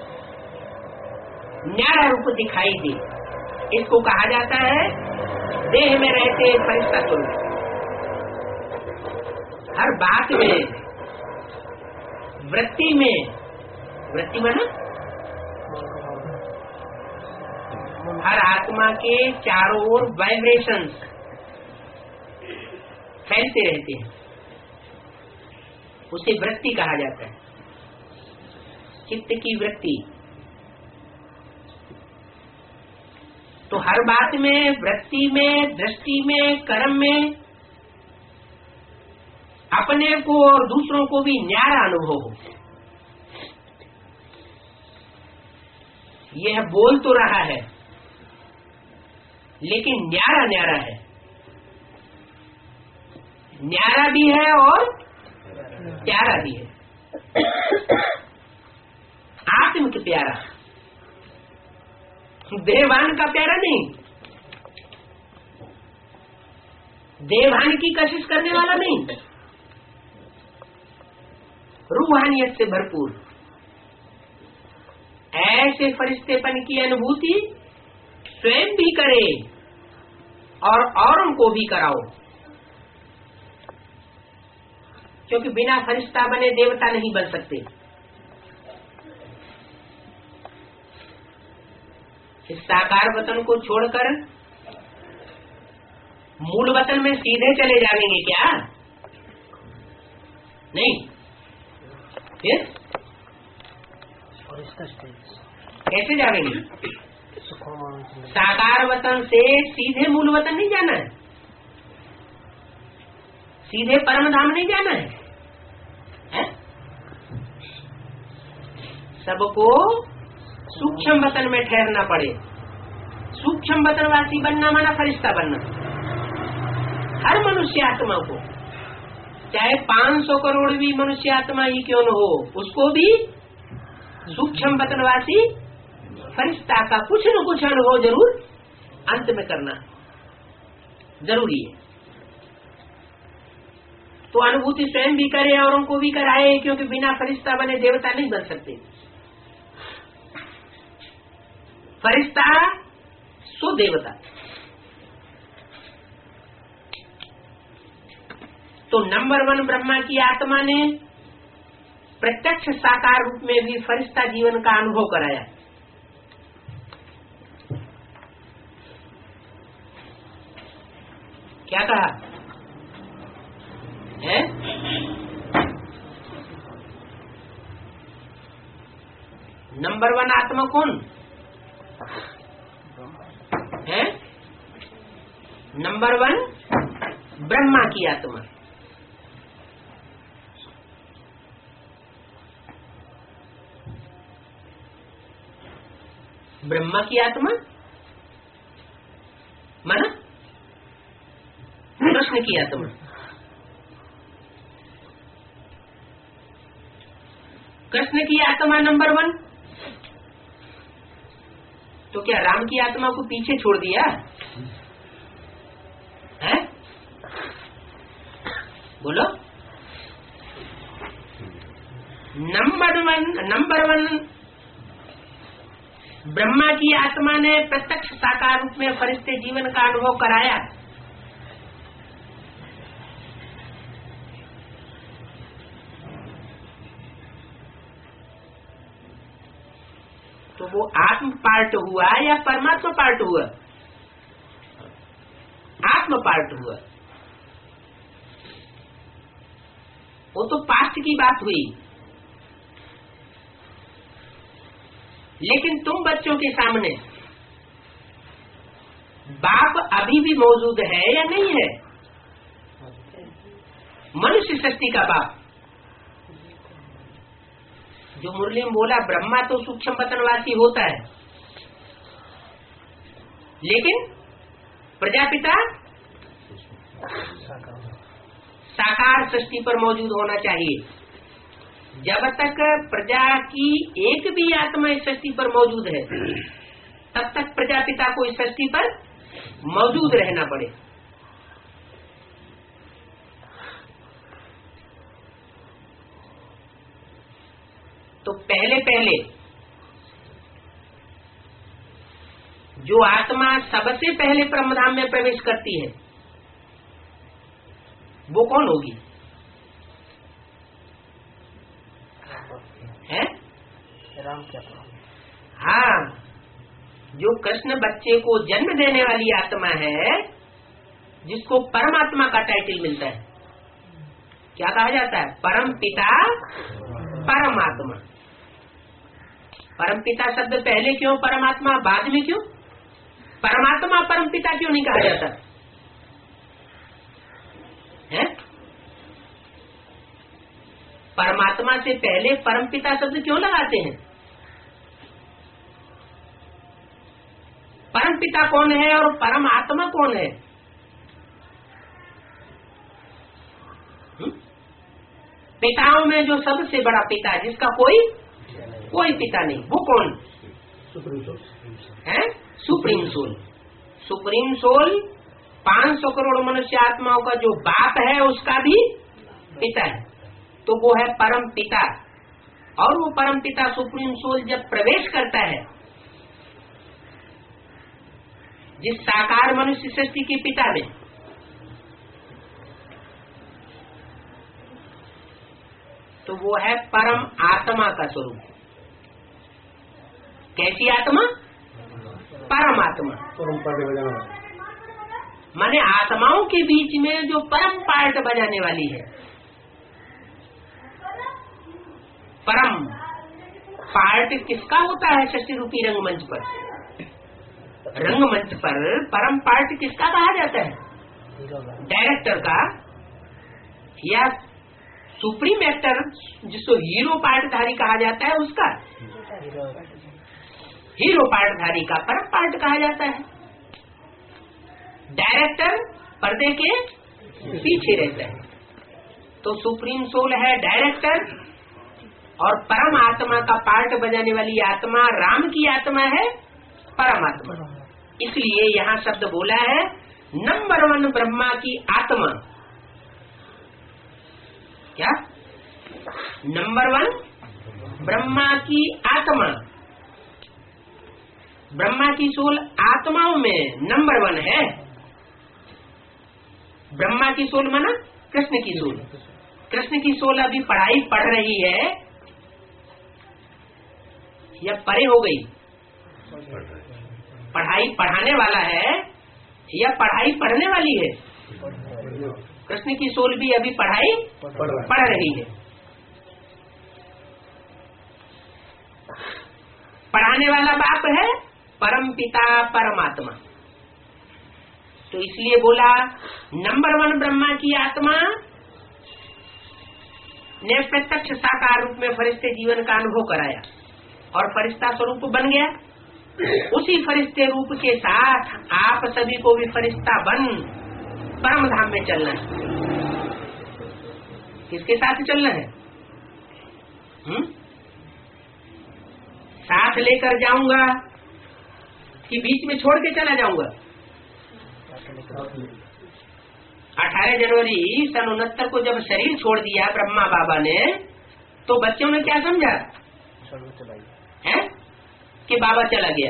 न्यारा रूप दिखाई दे। इसको कहा जाता है देह में रहते फरिश्ता स्वरूप, हर बात में, वृत्ति में, वृत्ति में ना हर आत्मा के चारों ओर वाइब्रेशंस फैलते रहते हैं, उसे वृत्ति कहा जाता है, चित्त की वृत्ति। तो हर बात में, वृत्ति में, दृष्टि में, कर्म में अपने को और दूसरों को भी न्यारा अनुभव हो। यह बोल तो रहा है लेकिन न्यारा न्यारा है, न्यारा भी है और प्यारा भी है, आत्म के प्यारा, देवान का प्यारा नहीं, देवान की कशिश करने वाला नहीं, रूहानियत से भरपूर ऐसे फरिश्तेपन की अनुभूति स्वयं भी करे और औरों को भी कराओ, क्योंकि बिना फरिश्ता बने देवता नहीं बन सकते। इस साकार वतन को छोड़कर मूल वतन में सीधे चले जाएंगे क्या? नहीं। फिर कैसे जाएंगे? साकार वतन से सीधे मूल वतन नहीं जाना है, सीधे परम धाम नहीं जाना है, है? सबको सूक्ष्म वतन में ठहरना पड़े। सूक्ष्म वतनवासी बनना माना फरिश्ता बनना। हर मनुष्य आत्मा को, चाहे पांच सौ करोड़ भी मनुष्य आत्मा ही क्यों न हो, उसको भी सूक्ष्म वतनवासी फरिश्ता का कुछ न कुछ अनुभव जरूर अंत में करना जरूरी है। तो अनुभूति स्वयं भी करे और उनको भी कराए, क्योंकि बिना फरिश्ता बने देवता नहीं बन सकते। फरिश्ता सो देवता। तो नंबर वन ब्रह्मा की आत्मा ने प्रत्यक्ष साकार रूप में भी फरिश्ता जीवन का अनुभव कराया। क्या कहा है? नंबर वन आत्मा कौन है? नंबर वन ब्रह्मा की आत्मा। ब्रह्मा की आत्मा माना कृष्ण की आत्मा। कृष्ण की आत्मा नंबर वन। तो क्या राम की आत्मा को पीछे छोड़ दिया है? बोलो। Number one number one Brahma की आत्मा ने प्रत्यक्ष साकार रूप में फरिश्ते जीवन का अनुभव कराया। तो वो आत्म पार्ट हुआ या परमात्मा पार्ट हुआ? आत्म पार्ट हुआ। वो तो पास्ट की बात हुई। लेकिन तुम बच्चों के सामने बाप अभी भी मौजूद है या नहीं है? मनुष्य सृष्टि का बाप जो मुरली में बोला, ब्रह्मा तो सूक्ष्म वतनवासी होता है, लेकिन प्रजापिता साकार सृष्टि पर मौजूद होना चाहिए। जब तक प्रजा की एक भी आत्मा इस सृष्टि पर मौजूद है, तब तक प्रजापिता को इस सृष्टि पर मौजूद रहना पड़े। तो पहले पहले जो आत्मा सबसे पहले ब्रह्मधाम में प्रवेश करती है वो कौन होगी? है राम क्या? हाँ, जो कृष्ण बच्चे को जन्म देने वाली आत्मा है, जिसको परमात्मा का टाइटल मिलता है, क्या कहा जाता है? परम पिता परमात्मा। परम पिता शब्द पहले क्यों, परमात्मा बाद में क्यों? परमात्मा परम पिता क्यों नहीं कहा जाता है? परमात्मा से पहले परम पिता शब्द क्यों लगाते हैं? परम पिता कौन है और परम आत्मा कौन है? हुँ? पिताओं में जो सबसे बड़ा पिता, जिसका कोई कोई पिता नहीं, वो कौन है? Supreme soul. सुप्रीम सोल पांच सौ करोड़ मनुष्य आत्माओं का जो बाप है, उसका भी पिता है, तो वो है परम पिता। और वो परम पिता सुप्रीम सोल जब प्रवेश करता है जिस साकार मनुष्य सृष्टि के पिता में, तो वो है परम आत्मा का स्वरूप। कैसी आत्मा? परम आत्मा। माने आत्माओं के बीच में जो परम पार्ट बजाने वाली है। परम पार्ट किसका होता है? षष्ठी रूपी रंगमंच पर, रंगमंच पर परम पार्ट किसका कहा जाता है? डायरेक्टर का, या सुप्रीम एक्टर जिसको हीरो पार्टधारी कहा जाता है, उसका हीरो पार्टधारी का परम पार्ट कहा जाता है। डायरेक्टर पर्दे के पीछे रहता है। तो सुप्रीम सोल है डायरेक्टर, और परम आत्मा का पार्ट बजाने वाली आत्मा राम की आत्मा है परमात्मा। इसलिए यहाँ शब्द बोला है नंबर वन ब्रह्मा की आत्मा। क्या? नंबर वन ब्रह्मा की आत्मा। ब्रह्मा की सोल आत्माओं में नंबर वन है। ब्रह्मा की सोल माना कृष्ण की सोल। कृष्ण की सोल अभी पढ़ाई पढ़ रही है या परे हो गई? पढ़ाई पढ़ाने वाला है या पढ़ाई पढ़ने वाली है? कृष्ण की सोल भी अभी पढ़ाई पढ़ रही है। पढ़ाने वाला बाप है परम पिता परमात्मा। तो इसलिए बोला नंबर वन ब्रह्मा की आत्मा ने प्रत्यक्ष साकार रूप में फरिश्ते जीवन का अनुभव कराया और फरिश्ता स्वरूप बन गया। उसी फरिश्ते रूप के साथ आप सभी को भी फरिश्ता बन परम धाम में चलना है। किसके साथ चलना है? हुँ? साथ लेकर जाऊंगा कि बीच में छोड़ के चला जाऊंगा? अठारह जनवरी सन उनहत्तर को जब शरीर छोड़ दिया ब्रह्मा बाबा ने, तो बच्चों ने क्या समझा है कि बाबा चला गया।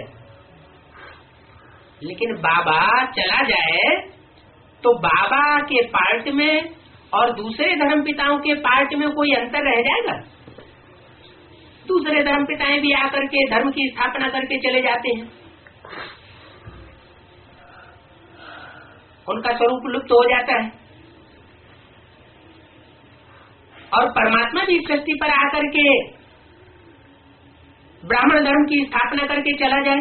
लेकिन बाबा चला जाए तो बाबा के पार्ट में और दूसरे धर्म पिताओं के पार्ट में कोई अंतर रह जाएगा? दूसरे धर्म पिताएं भी आकर के धर्म की स्थापना करके चले जाते हैं, उनका स्वरूप लुप्त हो जाता है। और परमात्मा भी सृष्टि पर आकर के ब्राह्मण धर्म की स्थापना करके चला जाए,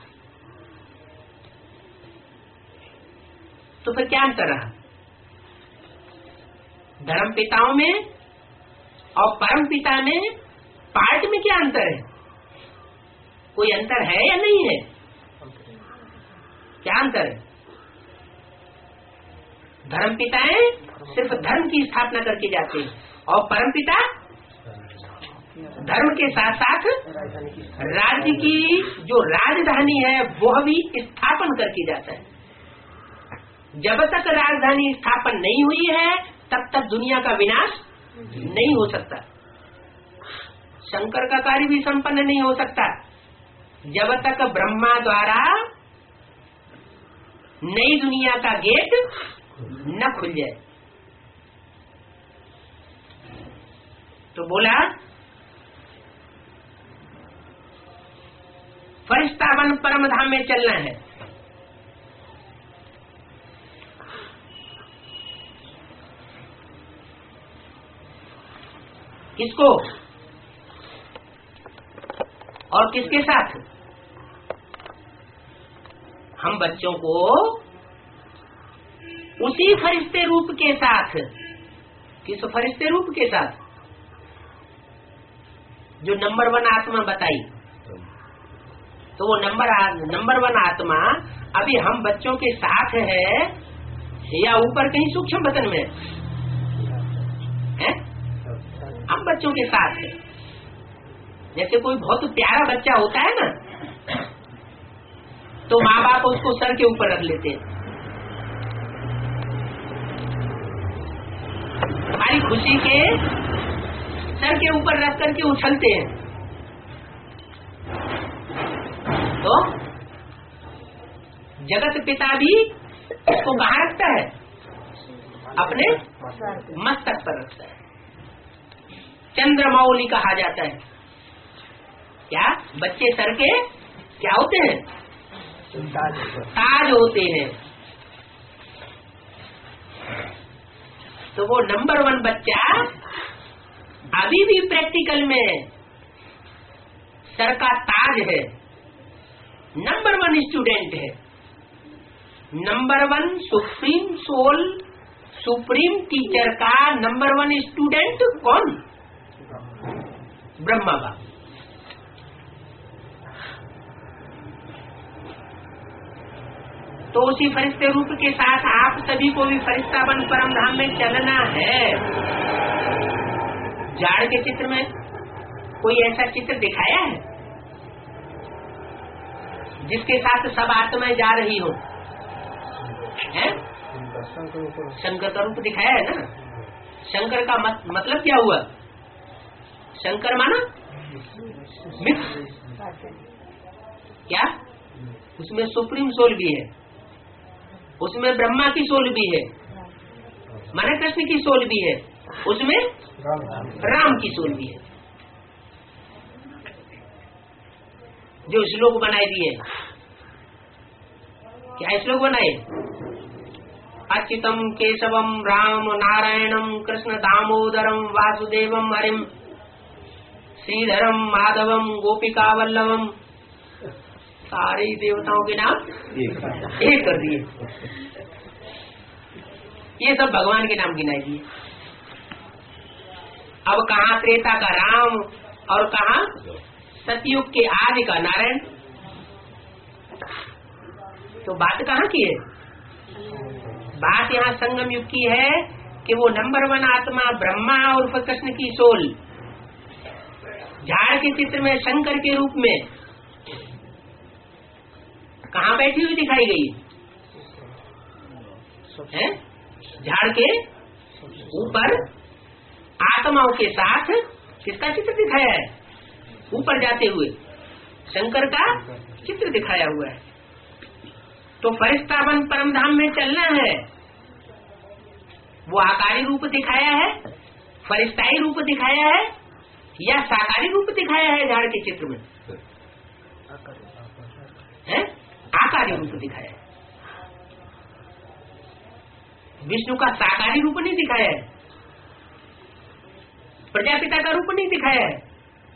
तो फिर क्या अंतर रहा? धर्म पिताओं में और परम पिता में पार्ट में क्या अंतर है? कोई अंतर है या नहीं है? क्या अंतर है? धर्म पिताएं सिर्फ धर्म की स्थापना करके जाते हैं और परम पिता धर्म के साथ साथ राज्य की जो राजधानी है वह भी स्थापन करके जाता है। जब तक राजधानी स्थापन नहीं हुई है तब तक दुनिया का विनाश नहीं हो सकता, शंकर का कार्य भी संपन्न नहीं हो सकता। जब तक ब्रह्मा द्वारा नई दुनिया का गेट न खुल जाए। तो बोला फरिश्तावन परम धाम में चलना है। किसको और किसके साथ? हम बच्चों को उसी फरिश्ते रूप के साथ। किस फरिश्ते रूप के साथ? जो नंबर वन आत्मा बताई। तो वो नंबर नंबर वन आत्मा अभी हम बच्चों के साथ है या ऊपर कहीं सूक्ष्म बदन में है? हम बच्चों के साथ है। जैसे कोई बहुत प्यारा बच्चा होता है ना, तो माँ बाप उसको सर के ऊपर रख लेते हैं। हमारी खुशी के सर के ऊपर रख करके उछलते हैं। तो जगत पिता भी इसको कहाँ रखता है? अपने मस्तक पर रखता है। चंद्रमौली कहा जाता है। क्या बच्चे सर के क्या होते हैं? ताज होते हैं। तो वो नंबर वन बच्चा अभी भी प्रैक्टिकल में सर का ताज है, नंबर वन स्टूडेंट है। Number one supreme soul, supreme teacher का नंबर वन स्टूडेंट कौन? ब्रह्मा बाप। तो उसी फरिश्ते रूप के साथ आप सभी को भी फरिश्तावन परम धाम में चलना है। जाड़ के चित्र में कोई ऐसा चित्र दिखाया है जिसके साथ सब आत्माएं जा रही हो? है? शंकर का रूप दिखाया है ना। शंकर का मत, मतलब क्या हुआ? शंकर माना मिक्स। क्या? उसमें सुप्रीम सोल भी है, उसमें ब्रह्मा की सोल भी है, माना कृष्ण की सोल भी है, उसमें राम की सोल भी है। जो श्लोक बनाए दिए, क्या श्लोक बनाए? अच्युतम केशवम राम नारायणम कृष्ण दामोदरम वासुदेवम हरिम श्रीधरम माधवम गोपिका वल्लभम। सारे देवताओं के नाम एक कर दिए। ये सब भगवान के नाम गिनाए दिए। अब कहाँ त्रेता का राम और कहाँ सतयुग के आदि का नारायण। तो बात कहाँ की है? बात यहाँ संगम युग की है कि वो नंबर वन आत्मा ब्रह्मा और कृष्ण की सोल झाड़ के चित्र में शंकर के रूप में कहाँ बैठी हुई दिखाई गई है? झाड़ के ऊपर आत्माओं के साथ किसका चित्र दिखाया है? ऊपर जाते हुए शंकर का चित्र दिखाया हुआ है। तो फरिश्तावन परम धाम में चलना है। वो आकारी रूप दिखाया है, फरिश्ताई रूप दिखाया है या साकारी रूप दिखाया है? झाड़ के चित्र में है आकारी रूप दिखाया है। विष्णु का साकारी रूप नहीं दिखाया है, प्रजापिता का रूप नहीं दिखाया है,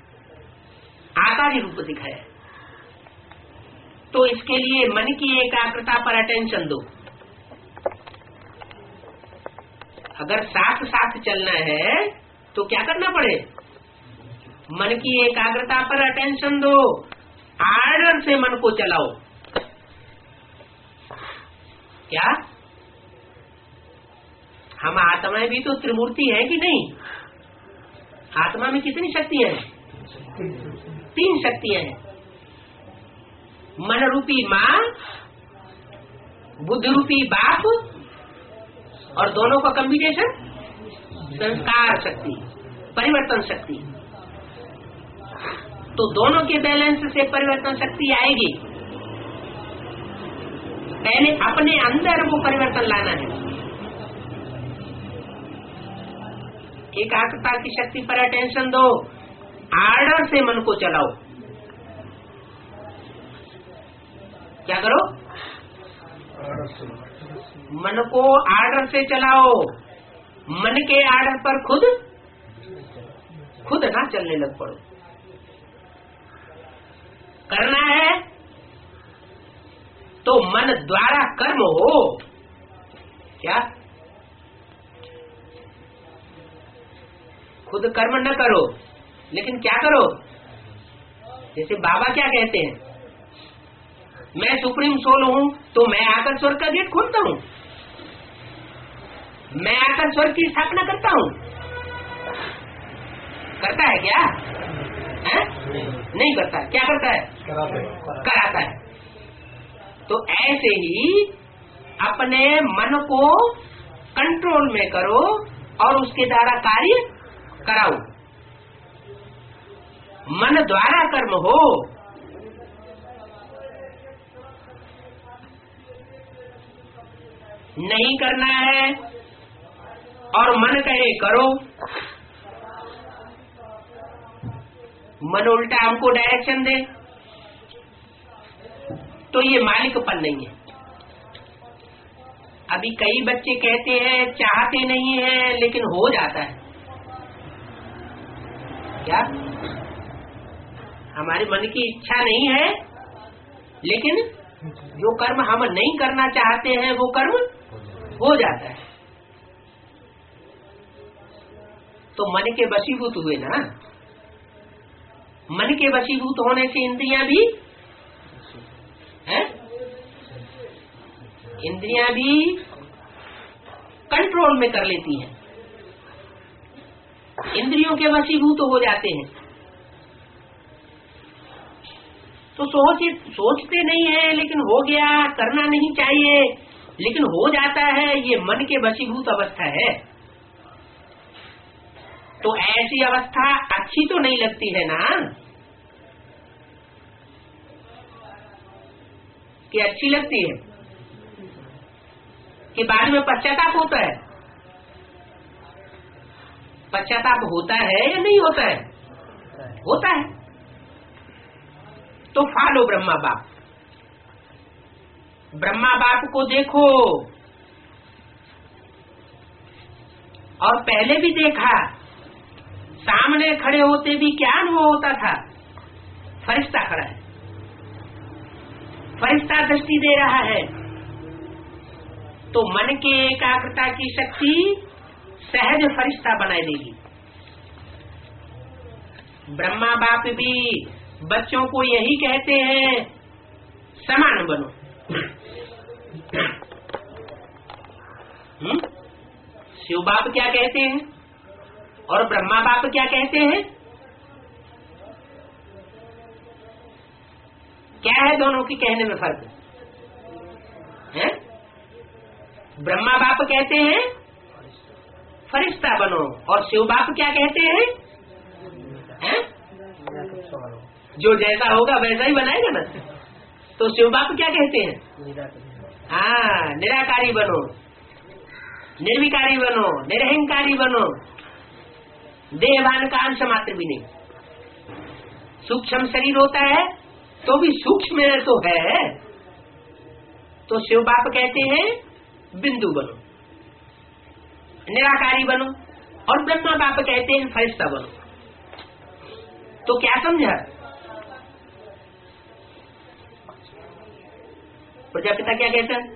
आकारी रूप दिखाया है। तो इसके लिए मन की एकाग्रता पर अटेंशन दो। अगर साथ साथ चलना है तो क्या करना पड़े? मन की एकाग्रता पर अटेंशन दो, आर्डर से मन को चलाओ। क्या हम आत्माएं भी तो त्रिमूर्ति है कि नहीं? आत्मा में कितनी शक्तियां हैं? तीन शक्तियां हैं। मन रूपी माँ, बुद्धि रूपी बाप और दोनों का कम्बिनेशन संस्कार शक्ति, परिवर्तन शक्ति। तो दोनों के बैलेंस से परिवर्तन शक्ति आएगी। पहले अपने अंदर वो परिवर्तन लाना है। एकाग्रता की शक्ति पर अटेंशन दो, आर्डर से मन को चलाओ। क्या करो? मन को आर्डर से चलाओ। मन के आर्डर पर खुद खुद ना चलने लग पड़ो। करना है तो मन द्वारा कर्म हो। क्या? खुद कर्म न करो, लेकिन क्या करो? जैसे बाबा क्या कहते हैं, मैं सुप्रीम सोल हूं तो मैं आकर स्वर्ग का गेट खोलता हूं, मैं आकर स्वर्ग की स्थापना करता हूं। करता है क्या? है? नहीं करता। क्या करता है? कराता है। तो ऐसे ही अपने मन को कंट्रोल में करो और उसके द्वारा कार्य कराओ। मन द्वारा कर्म हो। नहीं करना है और मन कहे करो, मन उल्टा हमको डायरेक्शन दे, तो ये मालिकपन नहीं है। अभी कई बच्चे कहते हैं चाहते नहीं है लेकिन हो जाता है। क्या? हमारे मन की इच्छा नहीं है लेकिन जो कर्म हम नहीं करना चाहते हैं वो कर्म हो जाता है। तो मन के वशीभूत हुए ना। मन के वशीभूत होने से इंद्रियां भी हैं, इंद्रियां भी कंट्रोल में कर लेती हैं, इंद्रियों के वशीभूत हो जाते हैं। तो सोच सोचते नहीं है लेकिन हो गया, करना नहीं चाहिए लेकिन हो जाता है, ये मन के वशीभूत अवस्था है। तो ऐसी अवस्था अच्छी तो नहीं लगती है ना, कि अच्छी लगती है कि बाद में पश्चाताप होता है? पश्चाताप होता है या नहीं होता है? होता है। तो फॉलो ब्रह्मा बाप। ब्रह्मा बाप को देखो, और पहले भी देखा, सामने खड़े होते भी क्या अनुभव होता था? फरिश्ता खड़ा है, फरिश्ता दृष्टि दे रहा है। तो मन के एकाग्रता की शक्ति सहज फरिश्ता बनाए देगी। ब्रह्मा बाप भी बच्चों को यही कहते हैं, समान बनो। हम्म? शिव बाप क्या कहते हैं और ब्रह्मा बाप क्या कहते हैं? क्या है दोनों की कहने में फर्क है? ब्रह्मा बाप कहते हैं फरिश्ता बनो, और शिव बाप क्या कहते हैं? है? जो जैसा होगा वैसा ही बनाएगा ना। तो शिव बाप क्या कहते हैं? हाँ, निराकारी बनो, निर्विकारी बनो, निरहंकारी बनो, देहभान का अंश मात्र भी नहीं। सूक्ष्म शरीर होता है तो भी सूक्ष्म तो है। तो शिव बाप कहते हैं बिंदु बनो, निराकारी बनो, और ब्रह्मा बाप कहते हैं फरिश्ता बनो। तो क्या समझा? प्रजापिता क्या कहता है?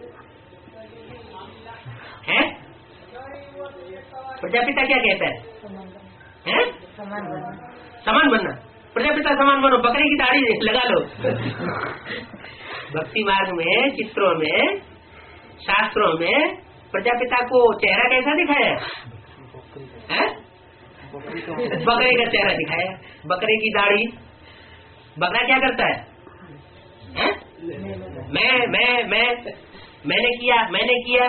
हैं? प्रजापिता क्या कहता है? हैं? समान बनना। प्रजापिता समान बनो, बकरे की दाढ़ी लगा लो। भक्ति मार्ग में, चित्रों में, शास्त्रों में प्रजापिता को चेहरा कैसा दिखाया है? बकरे का चेहरा दिखाया, बकरे की दाढ़ी। बकरा क्या करता है? है? मैं मैं मैं मैंने किया मैंने किया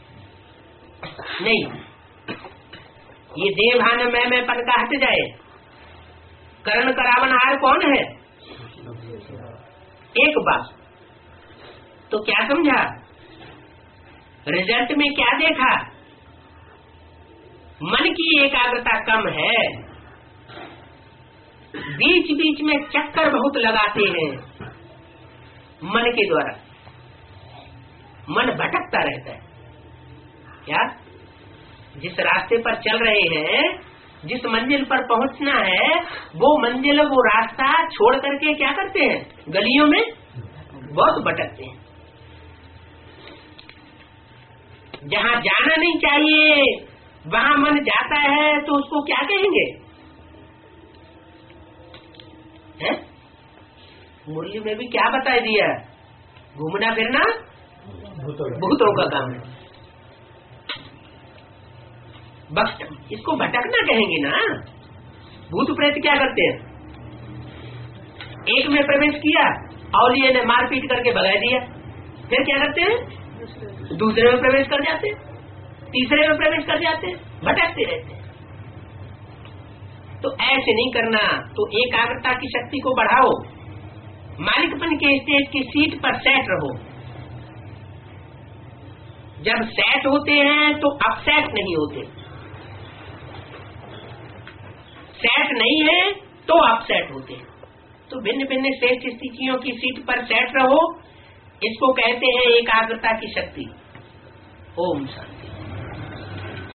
नहीं। ये देवभान मैं मैं पन का हट जाए। कर्ण करावनहार कौन है? एक बाप। तो क्या समझा? रिजल्ट में क्या देखा? मन की एकाग्रता कम है, बीच बीच में चक्कर बहुत लगाते हैं मन के द्वारा, मन भटकता रहता है। क्या? जिस रास्ते पर चल रहे हैं, जिस मंजिल पर पहुंचना है, वो मंजिल वो रास्ता छोड़ करके क्या करते हैं? गलियों में बहुत भटकते हैं। जहाँ जाना नहीं चाहिए वहाँ मन जाता है तो उसको क्या कहेंगे? है? मुरली में भी क्या बता दिया? घूमना फिरना भूतों का काम है। बस इसको भटकना कहेंगे ना। भूत प्रेत क्या करते हैं? एक में प्रवेश किया, औलिये ने मारपीट करके भगा दिया, फिर क्या करते हैं? दूसरे में प्रवेश कर जाते, तीसरे में प्रवेश कर जाते, भटकते रहते हैं। तो ऐसे नहीं करना। तो एकाग्रता की शक्ति को बढ़ाओ, मालिकपन के स्टेज की सीट पर सेट रहो। जब सेट होते हैं तो अपसेट नहीं होते, सेट नहीं है तो अपसेट होते हैं। तो भिन्न भिन्न श्रेष्ठ स्थितियों की सीट पर सेट रहो, इसको कहते हैं एकाग्रता की शक्ति। ओम शांति।